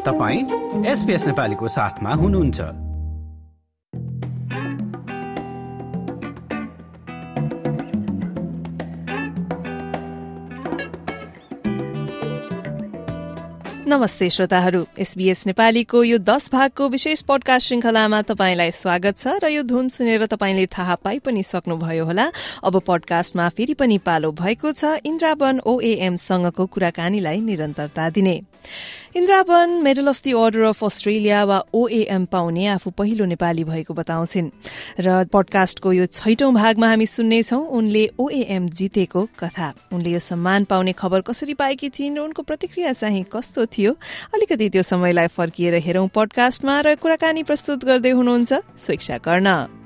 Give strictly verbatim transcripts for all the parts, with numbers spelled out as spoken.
तपाईं एसपीएस नेपालीको साथमा हुनुहुन्छ। नमस्ते श्रोताहरू, एसबीएस नेपालीको यो दश भागको विशेष पडकास्ट श्रृंखलामा तपाईंलाई स्वागत छ र यो धुन सुनेर तपाईंले थाहा पाइ पनि सक्नुभयो होला। अब पडकास्टमा फेरि पनि पालो भएको छ इन्द्रावन ओएएम सँगको कुराकानीलाई निरन्तरता दिने। इन्द्रावन medal of the order of Australia वा ओएएम पाउने आफू पहिलो नेपाली भएको बताउँछिन् र पडकास्टको यो छैटौं भागमा हामी सुन्नेछौं उनले ओएएम जितेको कथा। उनले यो सम्मान पाउने खबर कसरी पाएकी थिइन् र उनको प्रतिक्रिया चाहिँ कस्तो थियो, अलिकति त्यो समयलाई फर्किएर हेरौं पडकास्टमा र कुराकानी प्रस्तुत गर्दै हुनुहुन्छ स्वेक्षा कर्ण।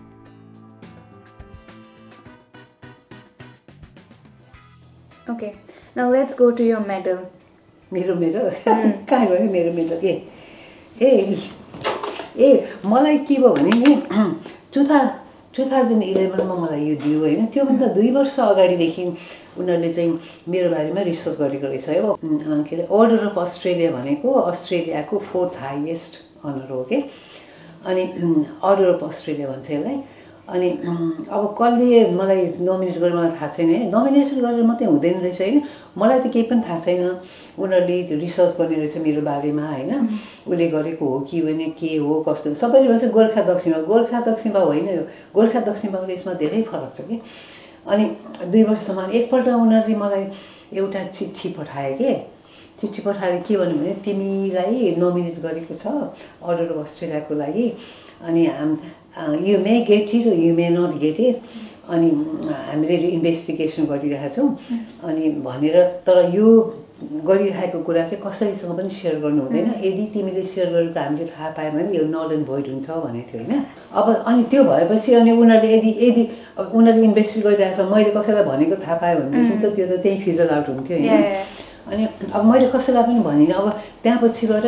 Okay, now let's go to your medal. मेरो मेरो कहाँ गयो मेरो मेरो के ए ए मलाई के भयो भने नि टु थाउजन्ड इलेभेनमा मलाई यो दियो होइन। त्योभन्दा दुई वर्ष अगाडिदेखि उनीहरूले चाहिँ मेरो बारेमा रिसर्च गरेको रहेछ है। के अरे अर्डर अफ अस्ट्रेलिया भनेको अस्ट्रेलियाको फोर्थ हाइएस्ट अनर हो के। अनि अर्डर अफ अस्ट्रेलिया भन्छ यसलाई। अनि अब कसले मलाई नोमिनेट गरेर मलाई थाहा छैन है। नोमिनेसन गरेर मात्रै हुँदैन रहेछ होइन, मलाई चाहिँ केही पनि थाहा छैन। उनीहरूले रिसर्च गर्ने रहेछ मेरो बारेमा होइन, उसले गरेको हो कि होइन के हो कस्तो। सबैले भन्छ गोर्खा दक्षिणमा, गोर्खा दक्षिणमा होइन यो गोर्खा दक्षिणमा यसमा धेरै फरक छ कि। अनि दुई वर्षसम्म एकपल्ट उनीहरूले मलाई एउटा चिठी पठाए के। चिठी पठाएर के भन्यो भने तिमीलाई नोमिनेट गरेको छ अर्डर अफ अस्ट्रेलियाको लागि, अनि हाम you may get it you may not get it, अनि हामीले इन्भेस्टिगेसन गरिरहेका छौँ अनि भनेर, तर यो गरिरहेको कुरा चाहिँ कसैसँग पनि सेयर गर्नु हुँदैन। यदि तिमीले सेयर गरेको हामीले थाहा पायो भने यो नल एन्ड भोइड हुन्छ भनेको थियो होइन। अब अनि त्यो भएपछि अनि उनीहरूले यदि यदि उनीहरूले इन्भेस्टिगेट गरिरहेको छ, मैले कसैलाई भनेको थाहा पायो भनेदेखि त त्यो त त्यही फिजल आउट हुन्थ्यो होइन। अनि अब मैले कसैलाई पनि भनिनँ। अब त्यहाँ पछिबाट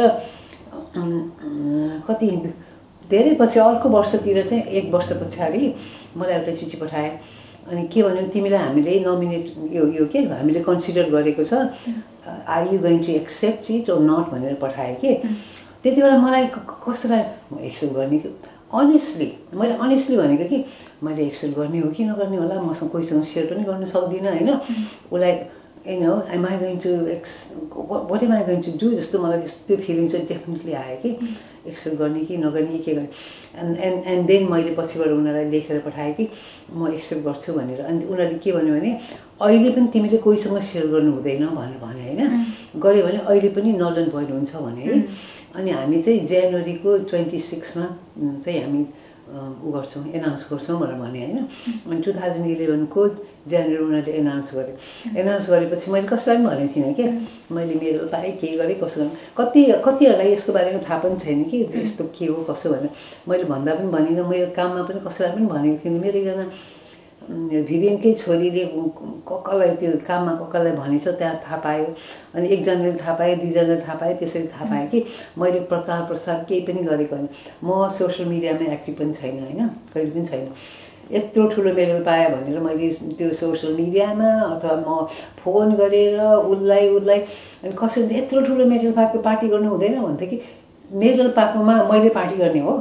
कति धेरै पछि अर्को वर्षतिर चाहिँ एक वर्ष पछाडि मलाई एउटा चिठी पठाएँ। अनि के भन्यो तिमीलाई हामीले नोमिनेट यो यो के हामीले कन्सिडर गरेको छ, are you going to accept it or not भनेर पठाएँ कि। त्यति बेला मलाई कस्तो लाग्यो एक्सेप्ट गर्ने कि अनेस्टली मैले अनेस्टली भनेको कि मैले एक्सेप्ट गर्ने हो कि नगर्ने होला, मसँग कोहीसँग सेयर पनि गर्न सक्दिनँ होइन। उसलाई you know, am I going to, ex- what, what am I going to do? जस्तो मलाई त्यो फिलिङ चाहिँ डेफिनेटली आयो कि एक्सेप्ट गर्ने कि नगर्ने के गर्ने। एन्ड एन्ड एन्ड देन मैले पछिबाट उनीहरूलाई लेखेर पठाएँ कि म एक्सेप्ट गर्छु भनेर। अनि उनीहरूले के भन्यो भने अहिले पनि तिमीले कोहीसँग सेयर गर्नु हुँदैन भनेर भने होइन, गऱ्यो भने अहिले पनि नल एन्ड भोइड हुन्छ भने है। अनि हामी चाहिँ जनवरीको ट्वेन्टी सिक्समा चाहिँ हामी ऊ गर्छौँ एनाउन्स गर्छौँ भनेर भने होइन। अनि टु थाउजन्ड इलेभेनको जनवरी उनीहरूले एनाउन्स गरे। एनाउन्स गरेपछि मैले कसैलाई पनि भनेको थिइनँ कि मैले मेरो पाएँ के गरेँ कसो गरेँ। कति कतिहरूलाई यसको बारेमा थाहा पनि छैन कि यस्तो के हो कसो भनेर। मैले भन्दा पनि भनिनँ, मेरो काममा पनि कसैलाई पनि भनेको थिइनँ। मेरो एकजना भिभिएनकै छोरीले कक्कालाई त्यो काममा कक्कालाई भनेछ, त्यहाँ थाहा पायो। अनि एकजनाले थाहा पायो, दुईजनाले थाहा पायो, त्यसरी थाहा पायो कि मैले प्रचार प्रसार केही पनि गरेको होइन। म सोसियल मिडियामा एक्टिभ पनि छैन होइन, कहिले पनि छैन। यत्रो ठुलो मेडल पाएँ भनेर मैले त्यो सोसियल मिडियामा अथवा म फोन गरेर उसलाई उसलाई अनि कसैले यत्रो ठुलो मेडल पाएको पार्टी गर्नु हुँदैन भन्थ्यो कि मेडल पाएकोमा मैले पार्टी गर्ने हो।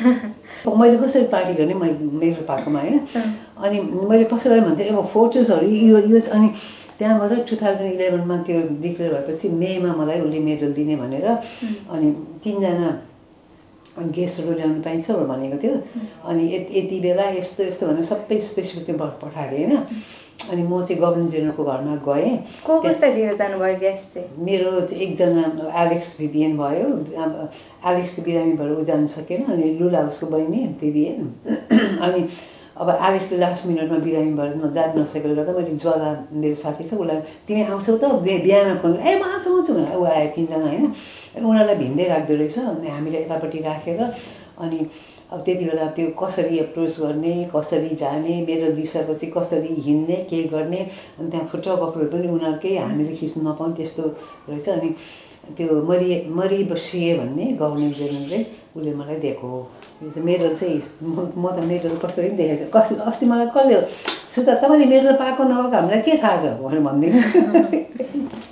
मैले कसरी पार्टी गर्ने मैले मेडल पाएकोमा होइन। अनि मैले कसैलाई भन्थेँ अब फोटोजहरू यो यो अनि त्यहाँबाट टु थाउजन्ड इलेभेनमा त्यो डिक्लेयर भएपछि मेमा मलाई उसले मेडल दिने भनेर अनि तिनजना गेस्टहरू ल्याउनु पाइन्छ भनेको थियो। अनि यति बेला यस्तो यस्तो भनेर सबै स्पेसिफिक पठाएको होइन। अनि म चाहिँ गभर्नर जेनरलको घरमा गएँ। को कसरी जानुभयो गेस्ट चाहिँ? मेरो एकजना एलेक्स भिभिएन भयो, एलेक्स त बिरामी भएर ऊ जानु सकेन। अनि लुला उसको बहिनी भिभिएन। अनि अब एलेक्सले लास्ट मिनटमा बिरामी भएर जानु नसकेकोले गर्दा मैले ज्वाला मेरो साथी छ उसलाई तिमी आउँछौ त बिहामा फोन ए म आउँछु आउँछु भनेर ऊ आयो तिनजना होइन। उनीहरूलाई भिन्दै राख्दो रहेछ। अनि हामीले यतापट्टि राखेर अनि अब त्यति बेला त्यो कसरी एप्रोच गर्ने, कसरी जाने, मेडल दिइसकेपछि कसरी हिँड्ने के गर्ने। अनि त्यहाँ फोटोग्राफरहरू पनि उनीहरूकै हामीले खिच्नु नपाउने त्यस्तो रहेछ। अनि त्यो मरि मरि बसिए भन्ने गभर्नर जेनरलले उसले मलाई दिएको हो मेडल चाहिँ। म त मेडल कसरी पनि देखेको कस अस्ति मलाई कसले सुता तपाईँले मेडल पाएको नपाएको हामीलाई के थाहा छ भनेर भनिदिनु।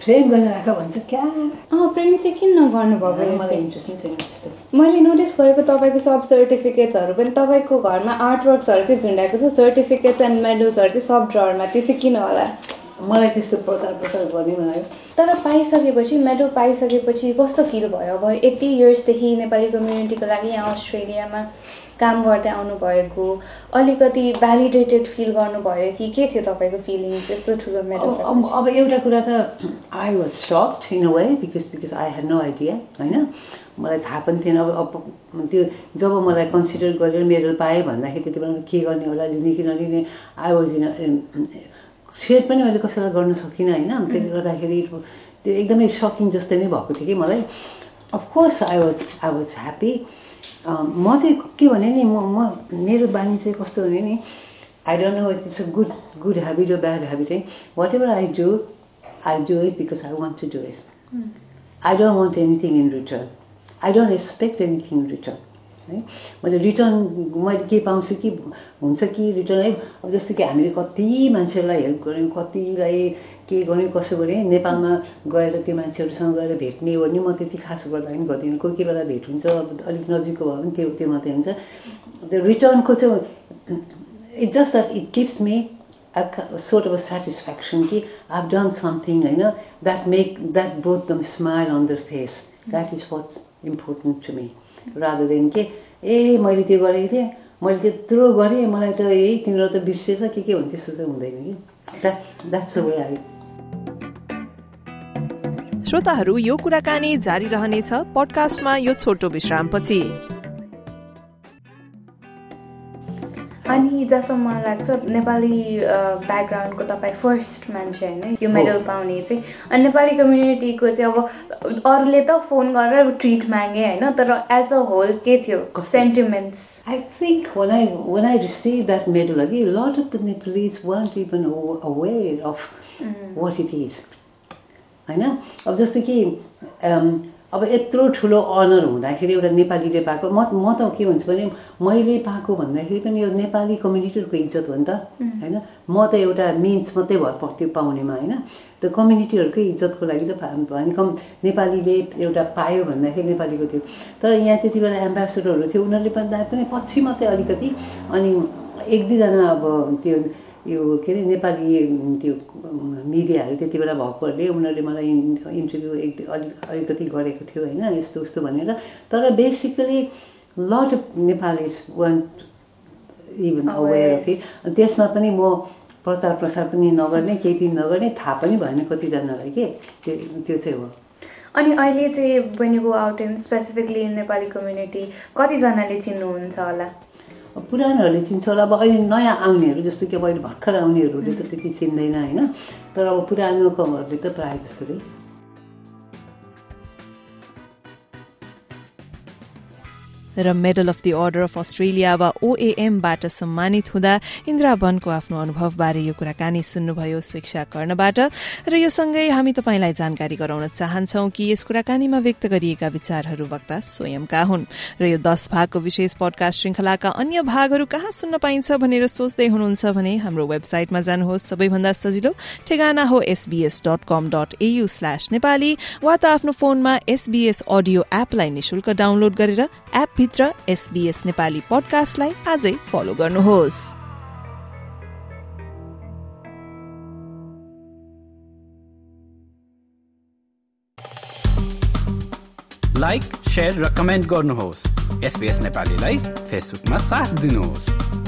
फ्रेम गरेर राख भन्छ क्या अँ प्रेम चाहिँ किन नगर्नुभयो मलाई इन्ट्रेस्ट नै छैन त्यस्तो मैले नोटिस गरेको तपाईँको सब सर्टिफिकेट्सहरू पनि तपाईँको घरमा आर्टवर्क्सहरू चाहिँ झुन्डाएको छ सर्टिफिकेट्स एन्ड मेडल्सहरू चाहिँ सब ड्ररमा त्यो चाहिँ किन होला मलाई त्यस्तो प्रचार प्रसार गर्ने मलाई तर पाइसकेपछि मेडल पाइसकेपछि कस्तो फिल भयो अब यति इयर्सदेखि नेपाली कम्युनिटीको लागि यहाँ अस्ट्रेलियामा काम गर्दै आउनुभएको अलिकति भ्यालिडेटेड फिल गर्नुभयो कि के थियो तपाईँको फिलिङ त्यस्तो ठुलो मेडल अब एउटा कुरा त I was sucked in a way because because I had no idea होइन मलाई थाहा पनि थिएन अब अब त्यो जब मलाई कन्सिडर गरेर मेडल पाएँ भन्दाखेरि त्यति बेला के गर्ने होला लिने कि नलिने आई वाज इन सेयर पनि मैले कसैलाई गर्न सकिनँ होइन त्यसले गर्दाखेरि त्यो एकदमै सकिङ जस्तै नै भएको थियो कि मलाई of course I was I was happy म चाहिँ के भने नि म म मेरो बानी चाहिँ कस्तो भने नि I don't know it's a good good habit र ब्याड ह्याबिट है whatever I do I do it because I want to do it I don't want anything in return I don't expect anything in return है मैले return मैले के पाउँछु कि हुन्छ कि रिटर्न है अब जस्तो कि हामीले कति मान्छेहरूलाई हेल्प गऱ्यौँ कतिलाई के गऱ्यौँ कसो गऱ्यौँ नेपालमा गएर त्यो मान्छेहरूसँग गएर भेट्ने ओर्ने म त्यति खास गर्दा पनि गर्दिनँ कोही कोही बेला भेट हुन्छ अब अलिक नजिकको भयो भने त्यो त्यो मात्रै हुन्छ त्यो रिटर्नको चाहिँ it just that it gives me a sort of a satisfaction कि I've done something होइन that make that brought them smile on their face that is what's important to me rather than के ए मैले त्यो गरेको थिएँ मैले त्यत्रो गरेँ मलाई त यही तिम्रो त बिर्सेछ के के भन्ने त्यस्तो चाहिँ हुँदैन कि that that's the way I श्रोताहरू यो कुराकानी जारी रहनेछ पडकास्टमा यो छोटो विश्रामपछि अनि जस्तो मलाई लाग्छ नेपाली ब्याकग्राउन्डको तपाईँ फर्स्ट मान्छे होइन यो मेडल पाउने चाहिँ अनि नेपाली कम्युनिटीको चाहिँ अब अरूले त फोन गरेर ट्रिट मागे होइन तर एज अ होल के थियो sentiments I think when I when I received that medal, a lot of the Nepalese weren't even aware of mm. what it is. होइन अब जस्तो कि अब यत्रो ठुलो अनर हुँदाखेरि एउटा नेपालीले पाएको म म त के भन्छु भने मैले पाएको भन्दाखेरि पनि यो नेपाली कम्युनिटीहरूको इज्जत हो नि त होइन म त एउटा मिन्स मात्रै भएर पर्थ्यो पाउनेमा होइन त्यो कम्युनिटीहरूकै इज्जतको लागि त भने कम नेपालीले एउटा पायो भन्दाखेरि नेपालीको थियो तर यहाँ त्यति बेला एम्बेसडरहरू थियो उनीहरूले पनि पनि पछि मात्रै अलिकति अनि एक दुईजना अब त्यो यो के अरे नेपाली त्यो मिडियाहरू त्यति बेला भएकोहरूले उनीहरूले मलाई इन्टरभ्यू एक अलिकति गरेको थियो होइन यस्तो उस्तो भनेर तर basically lot of Nepalese want even aware of it त्यसमा पनि म प्रचार प्रसार पनि नगर्ने केही पनि नगर्ने थाहा पनि भएन कतिजनालाई के त्यो त्यो चाहिँ हो अनि अहिले चाहिँ when you go out in specifically in Nepali community कतिजनाले चिन्नुहुन्छ होला पुरानोहरूले चिन्छ होला अब अहिले नयाँ आउनेहरू जस्तो कि अब अहिले भर्खर आउनेहरूले त त्यति चिन्दैन होइन तर अब पुरानोकोहरूले त प्रायः जस्तो चाहिँ र medal of the order of Australia वा ओएएमबाट सम्मानित हुँदा इन्द्रा बनको आफ्नो अनुभवबारे यो कुराकानी सुन्नुभयो स्वेक्षा कर्णबाट र यो सँगै हामी तपाईंलाई जानकारी गराउन चाहन्छौं कि यस कुराकानीमा व्यक्त गरिएका विचारहरू वक्ता स्वयंका हुन् र यो दश भागको विशेष पडकास्ट श्रृंखलाका अन्य भागहरू कहाँ सुन्न पाइन्छ भनेर सोच्दै हुनुहुन्छ भने हाम्रो वेबसाइटमा जानुहोस् सबैभन्दा सजिलो ठेगाना हो SBS dot com dot AU slash Nepali वा त आफ्नो फोनमा एसबीएस अडियो एपलाई निशुल्क डाउनलोड गरेर एप भित्र एसबीएस नेपाली पडकास्टलाई आजै फलो गर्नुहोस्। लाइक, शेयर र कमेन्ट गर्नुहोस्। एसबीएस नेपालीलाई फेसबुकमा साथ दिनुहोस्।